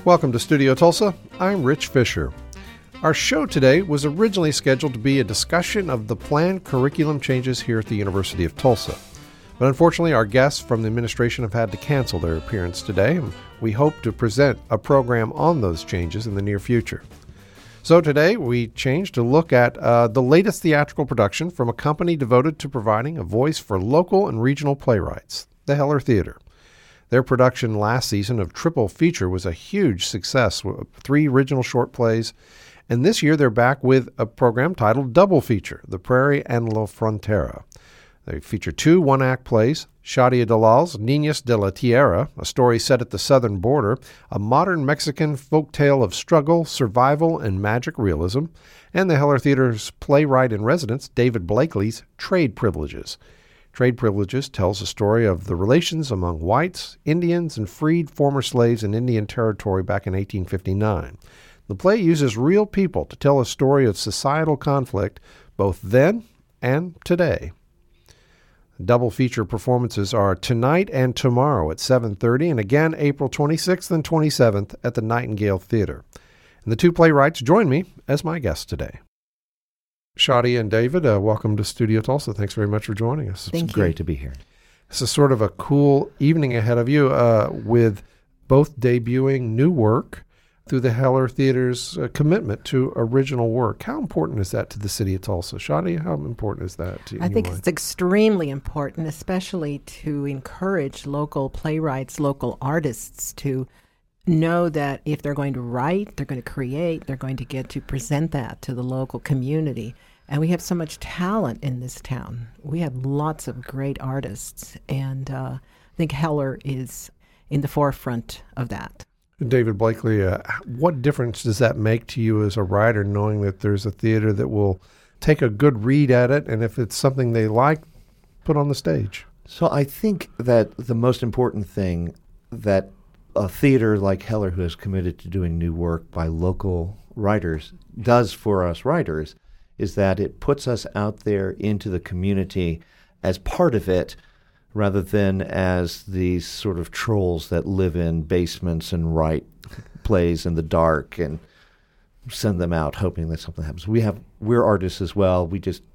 Welcome to Studio Tulsa. I'm Rich Fisher. Our show today was originally scheduled to be a discussion of the planned curriculum changes here at the University of Tulsa. But unfortunately, our guests from the administration have had to cancel their appearance today, and we hope to present a program on those changes in the near future. So today, we changed to look at the latest theatrical production from a company devoted to providing a voice for local and regional playwrights, the Heller Theater. Their production last season of Triple Feature was a huge success with 3 original short plays, and this year they're back with a program titled Double Feature, The Prairie and La Frontera. They feature 2 one-act plays, Shadia Dalal's Niñas de la Tierra, a story set at the southern border, a modern Mexican folktale of struggle, survival, and magic realism, and the Heller Theater's playwright-in-residence, David Blakely's Trade Privileges. Trade Privileges tells a story of the relations among whites, Indians, and freed former slaves in Indian Territory back in 1859. The play uses real people to tell a story of societal conflict both then and today. Double feature performances are tonight and tomorrow at 7:30 and again April 26th and 27th at the Nightingale Theater. And the 2 playwrights join me as my guests today. Shadia and David, welcome to Studio Tulsa. Thanks very much for joining us. It's great to be here. This is sort of a cool evening ahead of you with both debuting new work through the Heller Theater's commitment to original work. How important is that to the city of Tulsa? Shadia, how important is that to you? I think it's extremely important, especially to encourage local playwrights, local artists to know that if they're going to write, they're going to create, they're going to get to present that to the local community. And we have so much talent in this town. We have lots of great artists, and I think Heller is in the forefront of that. David Blakely, what difference does that make to you as a writer, knowing that there's a theater that will take a good read at it, and if it's something they like, put on the stage? So I think that the most important thing that a theater like Heller, who is committed to doing new work by local writers, does for us writers is that it puts us out there into the community as part of it rather than as these sort of trolls that live in basements and write plays in the dark and send them out hoping that something happens. We're artists as well.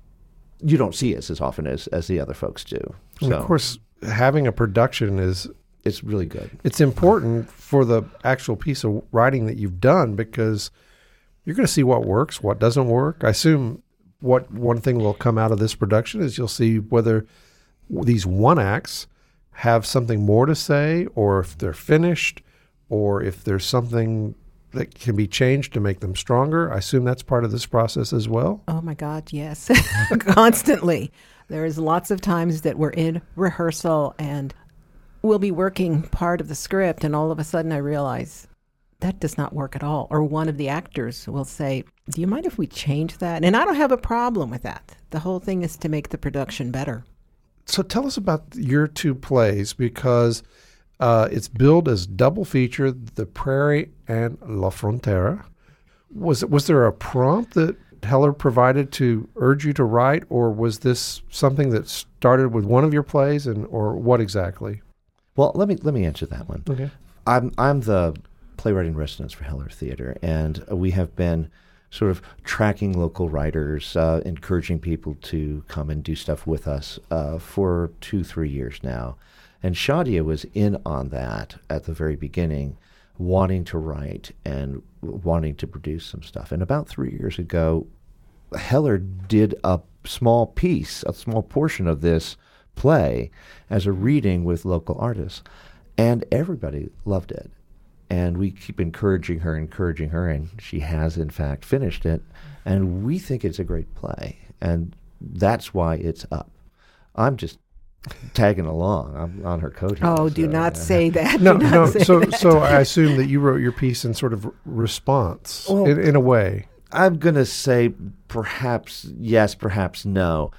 You don't see us as often as the other folks do. And of course, having a production it's really good. It's important for the actual piece of writing that you've done because you're going to see what works, what doesn't work. I assume one thing will come out of this production is you'll see whether these one acts have something more to say, or if they're finished, or if there's something that can be changed to make them stronger. I assume that's part of this process as well. Oh my God, yes. Constantly. There's lots of times that we're in rehearsal and we'll be working part of the script, and all of a sudden I realize that does not work at all. Or one of the actors will say, do you mind if we change that? And I don't have a problem with that. The whole thing is to make the production better. So tell us about your 2 plays, because it's billed as double feature, The Prairie and La Frontera. Was there a prompt that Heller provided to urge you to write, or was this something that started with one of your plays, or what exactly? Well, let me answer that one. Okay. I'm the playwright in residence for Heller Theater, and we have been sort of tracking local writers, encouraging people to come and do stuff with us for 2-3 years now. And Shadia was in on that at the very beginning, wanting to write and wanting to produce some stuff. And about 3 years ago, Heller did a small portion of this play as a reading with local artists, and everybody loved it. And we keep encouraging her, and she has, in fact, finished it. And we think it's a great play, and that's why it's up. I'm just tagging along. I'm on her coattails. Oh, do not say that. No. So I assume that you wrote your piece in sort of response, in a way. I'm going to say perhaps yes, perhaps no.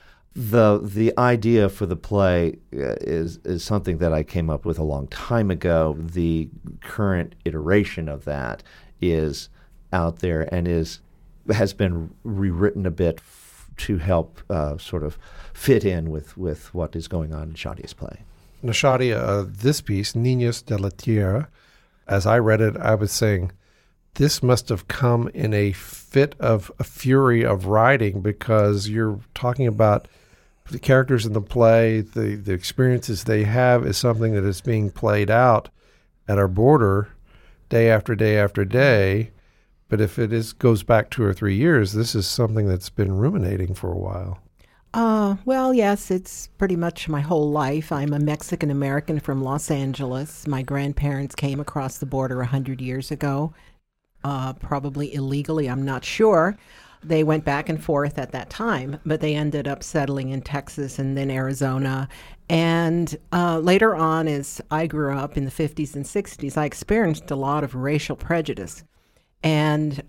The idea for the play is something that I came up with a long time ago. The current iteration of that is out there and has been rewritten a bit to help sort of fit in with what is going on in Shadia's play. Now, Shadia, this piece, Niñas de la Tierra, as I read it, I was saying, this must have come in a fit of a fury of writing, because you're talking about the characters in the play, the experiences they have is something that is being played out at our border day after day after day. But if it goes back 2 or 3 years, this is something that's been ruminating for a while. Well, yes, it's pretty much my whole life. I'm a Mexican-American from Los Angeles. My grandparents came across the border 100 years ago, probably illegally, I'm not sure. They went back and forth at that time, but they ended up settling in Texas and then Arizona. And later on, as I grew up in the 50s and 60s, I experienced a lot of racial prejudice. And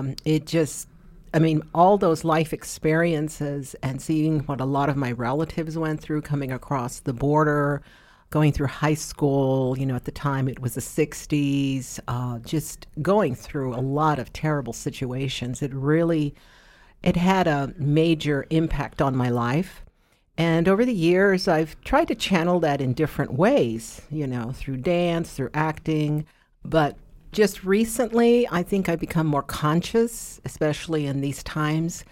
all those life experiences and seeing what a lot of my relatives went through coming across the border, going through high school, at the time it was the 60s, just going through a lot of terrible situations. It had a major impact on my life. And over the years, I've tried to channel that in different ways, through dance, through acting, but just recently, I think I've become more conscious, especially in these times,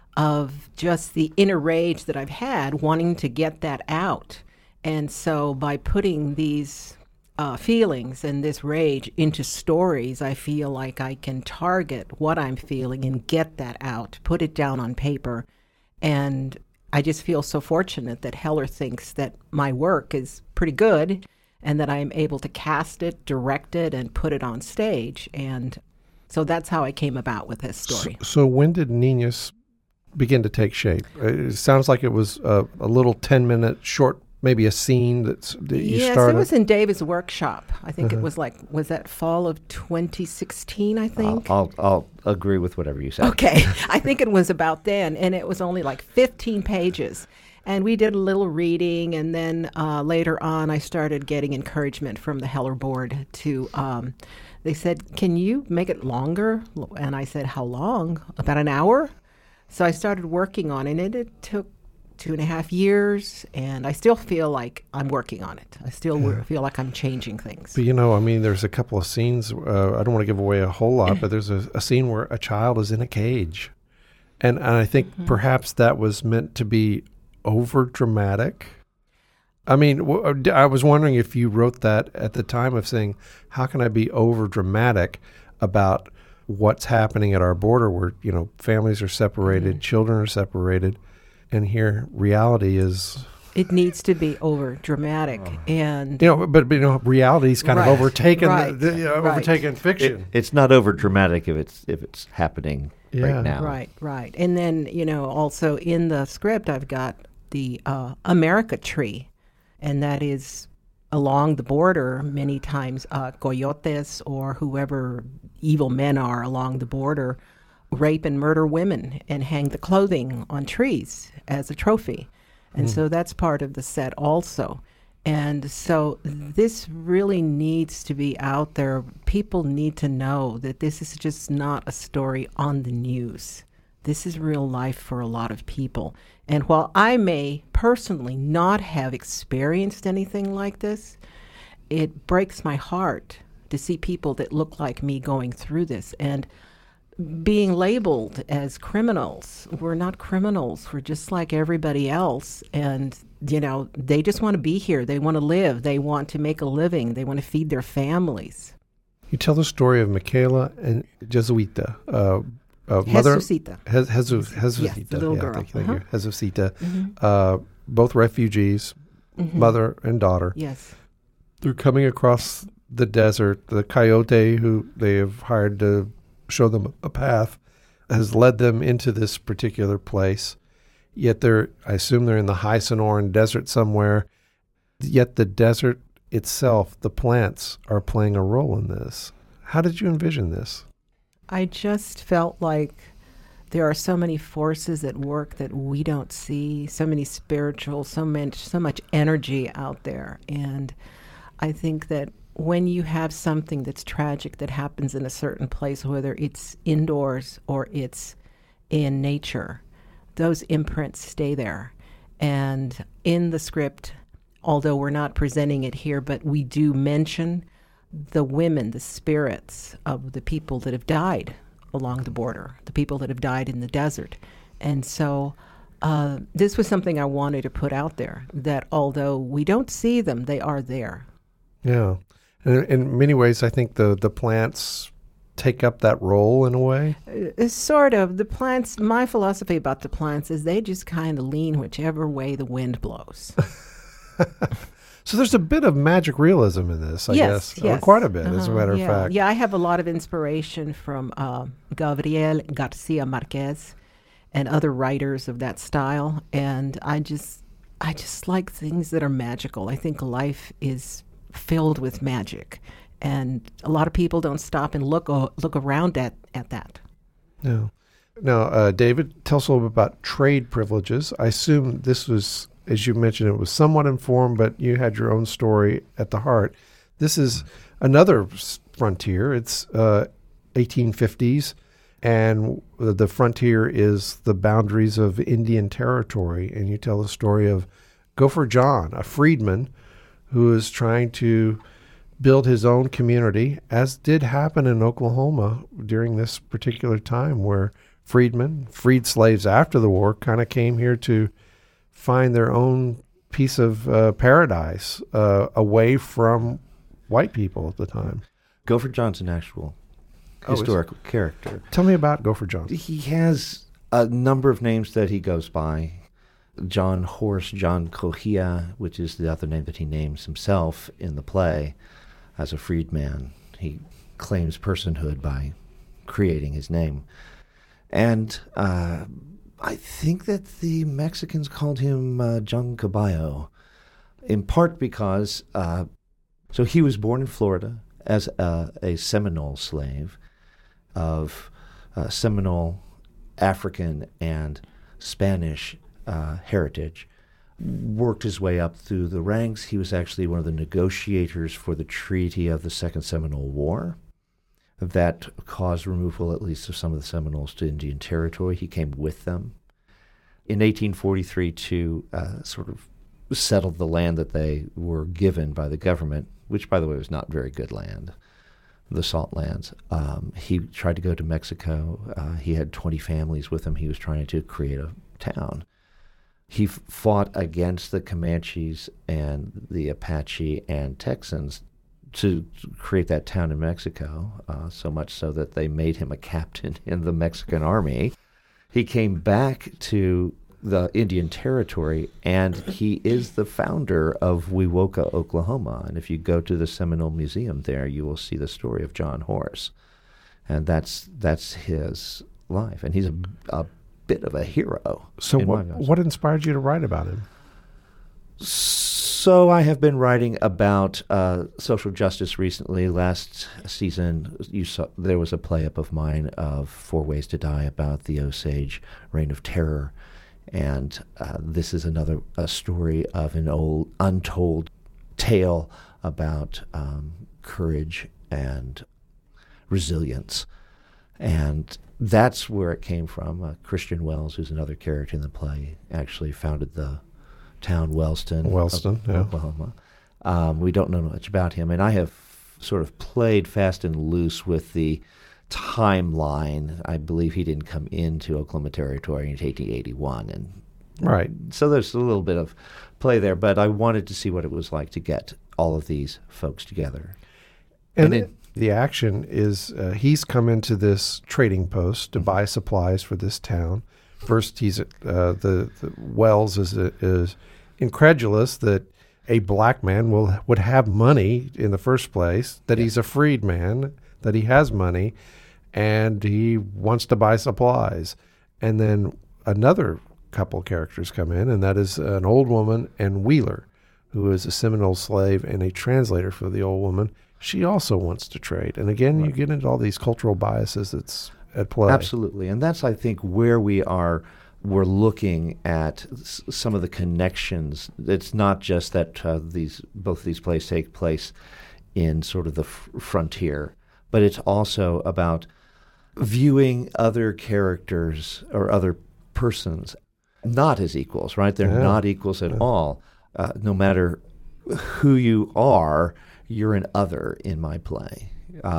of just the inner rage that I've had, wanting to get that out. And so by putting these feelings and this rage into stories, I feel like I can target what I'm feeling and get that out, put it down on paper. And I just feel so fortunate that Heller thinks that my work is pretty good, and that I'm able to cast it, direct it, and put it on stage. And so that's how I came about with this story. So when did Niñas begin to take shape? It sounds like it was a little 10-minute short, maybe a scene that you started. Yes, it was in David's workshop. I think it was was that fall of 2016, I think? I'll agree with whatever you said. Okay. I think it was about then, and it was only 15 pages. And we did a little reading, and then later on I started getting encouragement from the Heller board to, they said, can you make it longer? And I said, how long? About an hour? So I started working on it, and it took 2.5 years, and I still feel like I'm working on it. I still feel like I'm changing things. But there's a couple of scenes, I don't want to give away a whole lot, but there's a scene where a child is in a cage. And I think perhaps that was meant to be over dramatic. I was wondering if you wrote that at the time of saying, how can I be over dramatic about what's happening at our border where, families are separated, children are separated, and here reality is... It needs to be over dramatic, and reality's kind of overtaken overtaken right. fiction. It's not over dramatic if it's happening right now. Right. And then also in the script I've got the America tree, and that is along the border. Many times coyotes or whoever evil men are along the border rape and murder women and hang the clothing on trees as a trophy. And so that's part of the set also. And so this really needs to be out there. People need to know that this is just not a story on the news. This is real life for a lot of people. And while I may personally not have experienced anything like this, it breaks my heart to see people that look like me going through this and being labeled as criminals. We're not criminals. We're just like everybody else. And, they just want to be here. They want to live. They want to make a living. They want to feed their families. You tell the story of Michaela and Jesuita. Jesucita. Jesucita. Yes, the little girl. Thank you. Jesucita. Both refugees, mother and daughter. Yes. They're coming across the desert. The coyote who they have hired to show them a path has led them into this particular place. Yet I assume they're in the high Sonoran desert somewhere. Yet the desert itself, the plants, are playing a role in this. How did you envision this? I just felt like there are so many forces at work that we don't see, so many spiritual, so much energy out there. And I think that when you have something that's tragic that happens in a certain place, whether it's indoors or it's in nature, those imprints stay there. And in the script, although we're not presenting it here, but we do mention the women, the spirits of the people that have died along the border, the people that have died in the desert. And so this was something I wanted to put out there, that although we don't see them, they are there. Yeah. And in many ways, I think the plants take up that role in a way. Sort of. The plants, my philosophy about the plants is they just kind of lean whichever way the wind blows. So there's a bit of magic realism in this, I guess. Yes. Or quite a bit, as a matter of fact. Yeah, I have a lot of inspiration from Gabriel Garcia Marquez and other writers of that style. And I just like things that are magical. I think life is filled with magic. And a lot of people don't stop and look around at that. No. Now, David, tell us a little bit about trade privileges. I assume this was, as you mentioned, it was somewhat informed, but you had your own story at the heart. This is another frontier. It's 1850s, and the frontier is the boundaries of Indian territory. And you tell the story of Gopher John, a freedman who is trying to build his own community, as did happen in Oklahoma during this particular time, where freedmen, freed slaves after the war, kind of came here to find their own piece of paradise away from white people at the time. Gopher John's an actual historical character. Tell me about Gopher John. He has a number of names that he goes by. John Horse, John Cohia, which is the other name that he names himself in the play as a freedman. He claims personhood by creating his name. And I think that the Mexicans called him John Caballo, in part because, so he was born in Florida as a Seminole slave of Seminole, African, and Spanish heritage. Worked his way up through the ranks. He was actually one of the negotiators for the treaty of the Second Seminole War that caused removal, at least, of some of the Seminoles to Indian Territory. He came with them in 1843 to sort of settle the land that they were given by the government, which, by the way, was not very good land, the salt lands. He tried to go to Mexico. He had 20 families with him. He was trying to create a town. He fought against the Comanches and the Apache and Texans to create that town in Mexico, so much so that they made him a captain in the Mexican army. He came back to the Indian Territory, and he is the founder of Wewoka, Oklahoma. And if you go to the Seminole Museum there, you will see the story of John Horse. And that's his life. And he's a bit of a hero. So what inspired you to write about him? So I have been writing about social justice recently. Last season, there was a play-up of mine of 4 Ways to Die about the Osage Reign of Terror. And this is a story of an old untold tale about courage and resilience. And that's where it came from. Christian Wells, who's another character in the play, actually founded the town Wellston, Oklahoma. We don't know much about him. And I have sort of played fast and loose with the timeline. I believe he didn't come into Oklahoma Territory in 1881. And right. So there's a little bit of play there, but I wanted to see what it was like to get all of these folks together. And the action is he's come into this trading post to buy supplies for this town. First, he's the Wells is incredulous that a black man would have money in the first place, that he's a freed man, that he has money, and he wants to buy supplies. And then another couple characters come in, and that is an old woman and Wheeler, who is a Seminole slave and a translator for the old woman. She also wants to trade. And again, you get into all these cultural biases that's at play. Absolutely. And that's, I think, where we're looking at some of the connections. It's not just that both these plays take place in sort of the frontier, but it's also about viewing other characters or other persons not as equals, right? They're not equals at all. No matter who you are, you're an other in my play.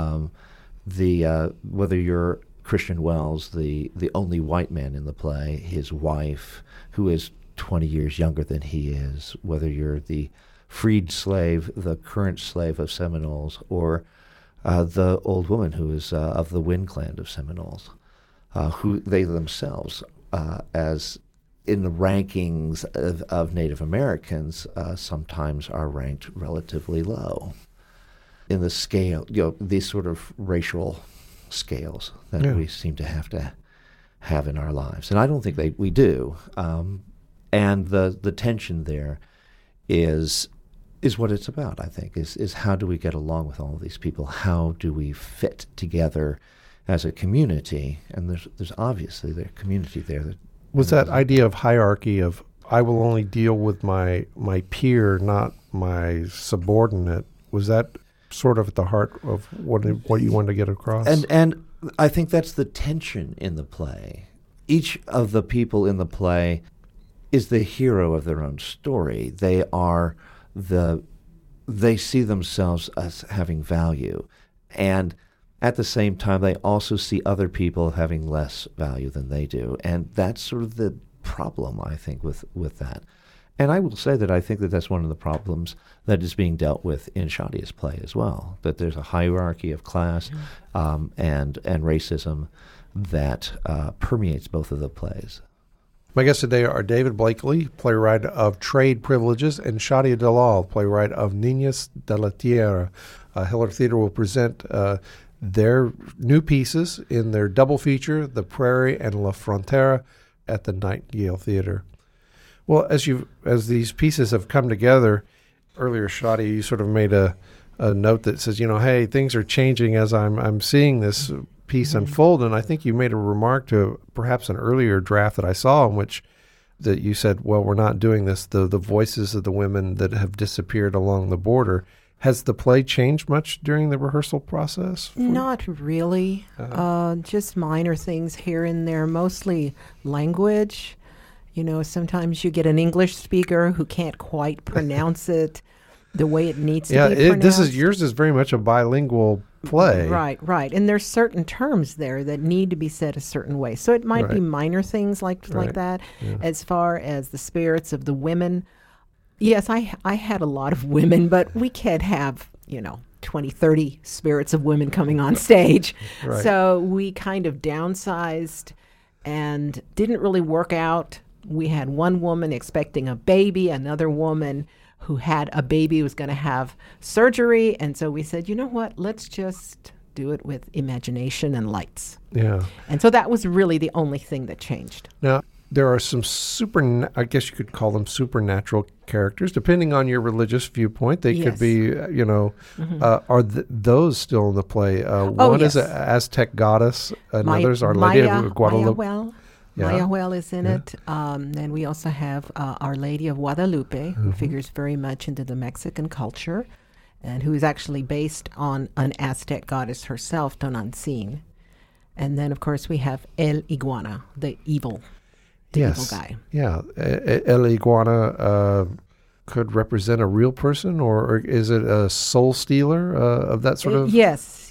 Whether you're Christian Wells, the only white man in the play, his wife, who is 20 years younger than he is, whether you're the freed slave, the current slave of Seminoles, or the old woman who is of the Wind Clan of Seminoles, who they themselves, as in the rankings of Native Americans, sometimes are ranked relatively low in the scale, these sort of racial scales that we seem to have in our lives. And I don't think we do. And the tension there is what it's about, I think, is how do we get along with all of these people? How do we fit together as a community? And there's obviously the community there. Was that idea of hierarchy of I will only deal with my peer, not my subordinate, was that sort of at the heart of what you wanted to get across? And I think that's the tension in the play. Each of the people in the play is the hero of their own story. They see themselves as having value. And at the same time, they also see other people having less value than they do. And that's sort of the problem, I think, with that. And I will say that I think that that's one of the problems that is being dealt with in Shadia's play as well, that there's a hierarchy of class and racism that permeates both of the plays. My guests today are David Blakely, playwright of Trade Privileges, and Shadia Dalal, playwright of Niñas de la Tierra. Heller Theater will present their new pieces in their double feature, The Prairie and La Frontera, at the Nightingale Theater. Well, as these pieces have come together, earlier, Shadia, you sort of made a note that says, hey, things are changing as I'm seeing this piece unfold. And I think you made a remark to perhaps an earlier draft that I saw in which that you said, well, we're not doing this. The voices of the women that have disappeared along the border. Has the play changed much during the rehearsal process? Not really. Just minor things here and there, mostly language. Sometimes you get an English speaker who can't quite pronounce it the way it needs to be pronounced. Yours is very much a bilingual play. Right. And there's certain terms there that need to be said a certain way. So it might be minor things like that. Yeah. As far as the spirits of the women, yes, I had a lot of women, but we can't have, 20, 30 spirits of women coming on stage. Right. So we kind of downsized and didn't really work out. We had one woman expecting a baby, another woman who had a baby who was going to have surgery. And so we said, you know what, let's just do it with imagination and lights. Yeah. And so that was really the only thing that changed. Now, there are some I guess you could call them supernatural characters, depending on your religious viewpoint. They could be, are those still in the play? One is an Aztec goddess, another's Our Lady of Guadalupe. Mayahuel is in it. And we also have Our Lady of Guadalupe, who figures very much into the Mexican culture, and who is actually based on an Aztec goddess herself, Tonantzin. And then, of course, we have El Iguana, the evil guy. Yeah. El Iguana could represent a real person, or is it a soul stealer of that sort of? Yes.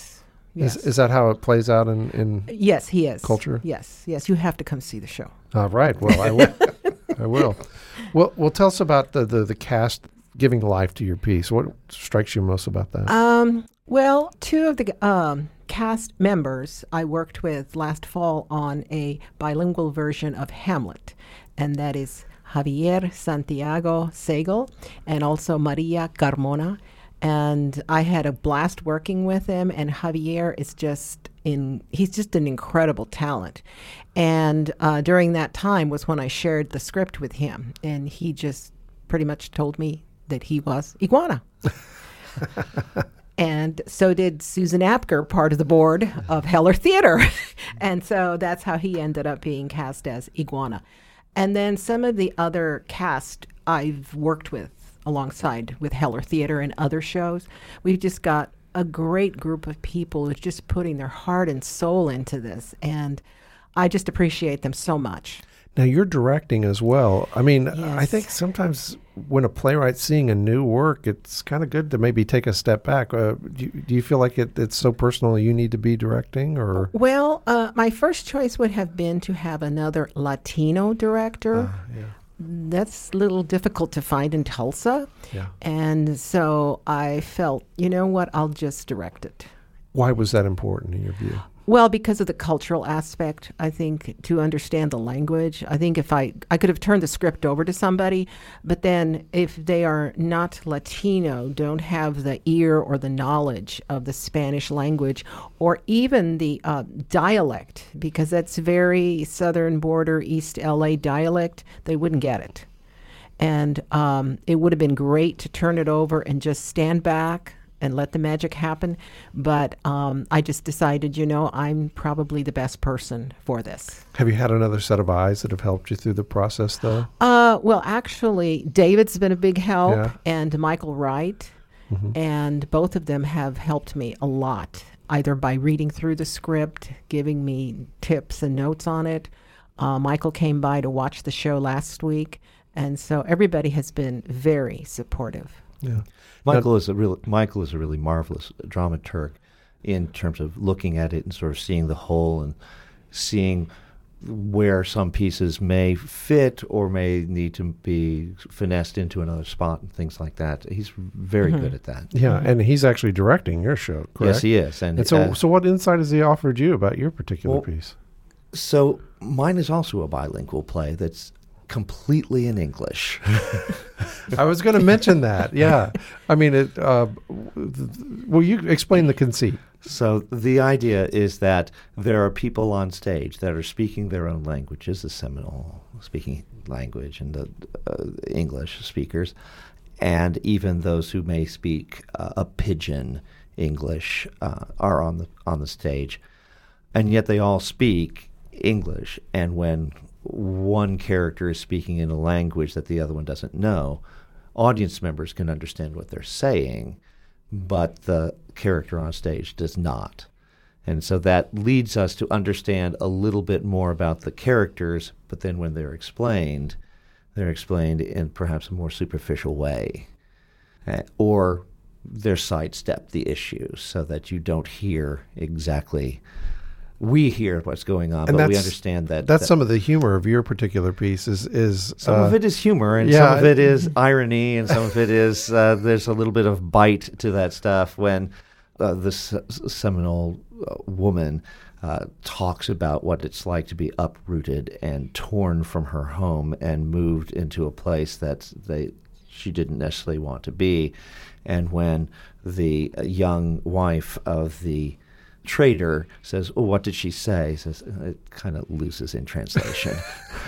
Is that how it plays out in Yes, he is. Culture? Yes. You have to come see the show. All right. Well, I will. I will. Well, tell us about the cast giving life to your piece. What strikes you most about that? Well, two of the cast members I worked with last fall on a bilingual version of Hamlet, and that is Javier Santiago Segel and also Maria Carmona. And I had a blast working with him, and Javier is he's just an incredible talent. And during that time was when I shared the script with him, and he just pretty much told me that he was Iguana. And so did Susan Apker, part of the board of Heller Theater. And so that's how he ended up being cast as Iguana. And then some of the other cast I've worked with alongside with Heller Theater and other shows. We've just got a great group of people who's just putting their heart and soul into this. And I just appreciate them so much. Now, you're directing as well. I mean, Yes. I think sometimes when a playwright's seeing a new work, it's kind of good to maybe take a step back. Do you feel like it's so personal you need to be directing? Or Well, my first choice would have been to have another Latino director. yeah. That's a little difficult to find in Tulsa. Yeah. And so I felt, you know what, I'll just direct it. Why was that important in your view? Well, because of the cultural aspect, I think, to understand the language. I think if I could have turned the script over to somebody, but then if they are not Latino, don't have the ear or the knowledge of the Spanish language, or even the dialect, because that's very southern border, East LA dialect, they wouldn't get it. And it would have been great to turn it over and just stand back and let the magic happen. But I just decided, I'm probably the best person for this. Have you had another set of eyes that have helped you through the process, though? Well, actually, David's been a big help, Yeah. and Michael Wright, and both of them have helped me a lot, either by reading through the script, giving me tips and notes on it. Michael came by to watch the show last week, and so everybody has been very supportive. Yeah. Michael is a really marvelous dramaturg in terms of looking at it and sort of seeing the whole and seeing where some pieces may fit or may need to be finessed into another spot and things like that. He's very good at that. Yeah, and he's actually directing your show, correct? Yes, he is. And so what insight has he offered you about your particular piece? So mine is also a bilingual play that's completely in English. I was going to mention that. Yeah. I mean, will you explain the conceit? So the idea is that there are people on stage that are speaking their own languages, the Seminole speaking language and the English speakers, and even those who may speak a pidgin English are on the stage, and yet they all speak English. And when one character is speaking in a language that the other one doesn't know, audience members can understand what they're saying, but the character on stage does not. And so that leads us to understand a little bit more about the characters, but then when they're explained in perhaps a more superficial way, or they're sidestep the issue so that you don't hear exactly. We hear what's going on, but we understand that. That's some of the humor of your particular piece is some of it is humor, and some of it is irony, and some of it is there's a little bit of bite to that stuff when this Seminole woman talks about what it's like to be uprooted and torn from her home and moved into a place that she didn't necessarily want to be. And when the young wife of the trader says, "Oh, what did she say?" Says it kind of loses in translation.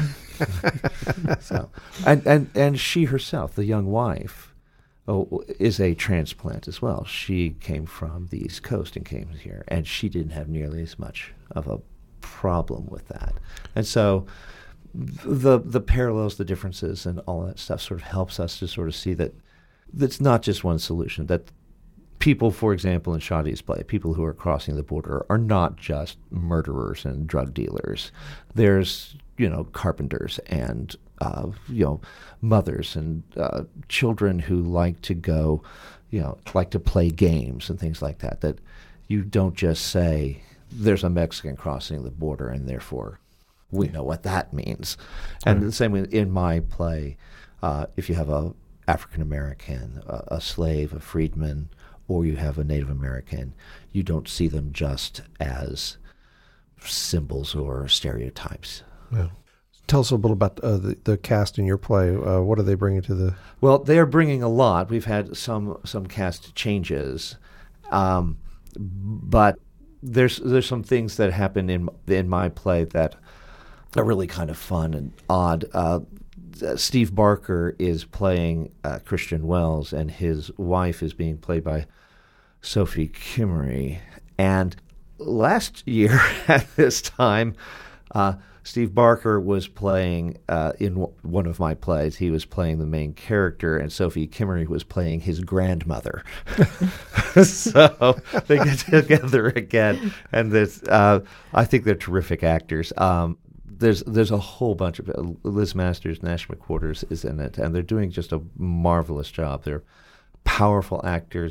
So, and she herself, the young wife, is a transplant as well. She came from the East Coast and came here, and she didn't have nearly as much of a problem with that. And so, the parallels, the differences, and all that stuff sort of helps us to sort of see that it's not just one solution. That people, for example, in Shadi's play, people who are crossing the border are not just murderers and drug dealers. There's, carpenters and, mothers and children who like to go, like to play games and things like that, that you don't just say there's a Mexican crossing the border and therefore we know what that means. And the same way in my play, if you have a African American, a slave, a freedman, or you have a Native American, you don't see them just as symbols or stereotypes. Yeah. Tell us a little about the cast in your play. What are they bringing to the... Well, they are bringing a lot. We've had some cast changes, but there's some things that happen in my play that are really kind of fun and odd. Steve Barker is playing Christian Wells, and his wife is being played by Sophie Kimmery. And last year at this time, Steve Barker was playing, in one of my plays, he was playing the main character, and Sophie Kimmery was playing his grandmother. So they get together again, and this, I think they're terrific actors. there's a whole bunch of Liz Masters, Nash McQuarters is in it, and they're doing just a marvelous job. They're powerful actors.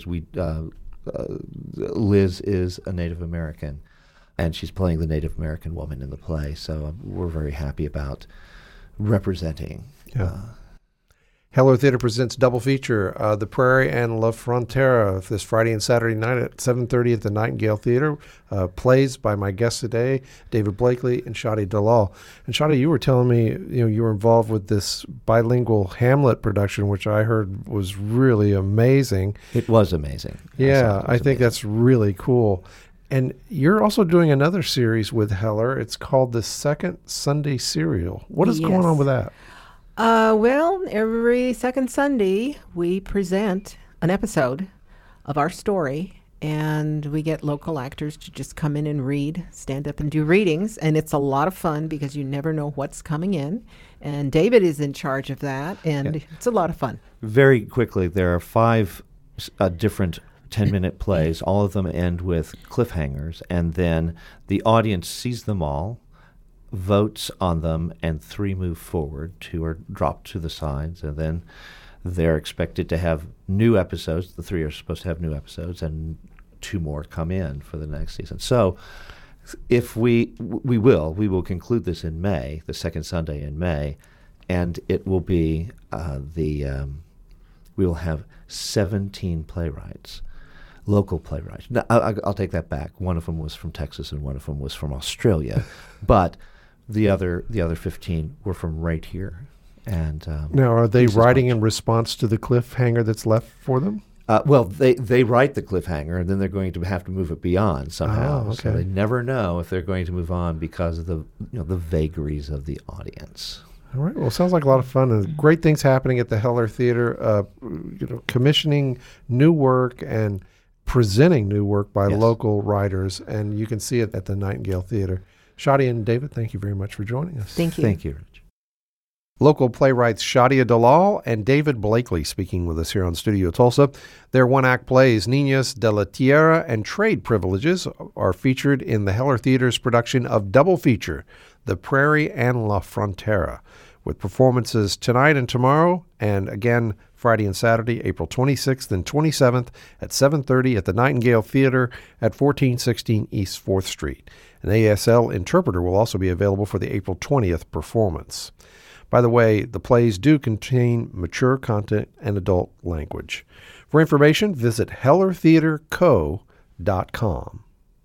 Liz is a Native American, and she's playing the Native American woman in the play. So we're very happy about representing. Yeah. Heller Theater presents double feature, The Prairie and La Frontera, this Friday and Saturday night at 7:30 at the Nightingale Theater. Plays by my guests today, David Blakely and Shadi Dalal. And Shadi, you were telling me you were involved with this bilingual Hamlet production, which I heard was really amazing. It was amazing. Yeah, I think that's really cool. And you're also doing another series with Heller. It's called The Second Sunday Serial. What is going on with that? Well, every second Sunday, we present an episode of our story, and we get local actors to just come in and stand up and do readings. And it's a lot of fun because you never know what's coming in. And David is in charge of that, and it's a lot of fun. Very quickly, there are 5 different 10-minute plays. All of them end with cliffhangers, and then the audience sees them all, votes on them, and 3 move forward, 2 are dropped to the sides, and then they're expected to have new episodes. The 3 are supposed to have new episodes, and 2 more come in for the next season. So if we will conclude this in May, the second Sunday in May, and it will be we will have 17 playwrights, local playwrights. Now, I'll take that back. One of them was from Texas and one of them was from Australia, but the other 15 were from right here. And now, are they writing in response to the cliffhanger that's left for them? Well, they write the cliffhanger, and then they're going to have to move it beyond somehow. Oh, okay. So they never know if they're going to move on because of the vagaries of the audience. All right. Well, sounds like a lot of fun and great things happening at the Heller Theater. Commissioning new work and presenting new work by local writers, and you can see it at the Nightingale Theater. Shadi and David, thank you very much for joining us. Thank you. Thank you, Rich. Local playwrights Shadia Dalal and David Blakely speaking with us here on Studio Tulsa. Their one-act plays, Niñas de la Tierra and Trade Privileges, are featured in the Heller Theater's production of double feature, The Prairie and La Frontera, with performances tonight and tomorrow, and again Friday and Saturday, April 26th and 27th at 7:30 at the Nightingale Theater at 1416 East 4th Street. An ASL interpreter will also be available for the April 20th performance. By the way, the plays do contain mature content and adult language. For information, visit hellertheaterco.com.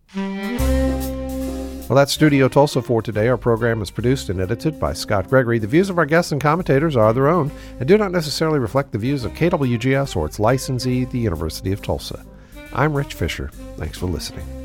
Well, that's Studio Tulsa for today. Our program is produced and edited by Scott Gregory. The views of our guests and commentators are their own and do not necessarily reflect the views of KWGS or its licensee, the University of Tulsa. I'm Rich Fisher. Thanks for listening.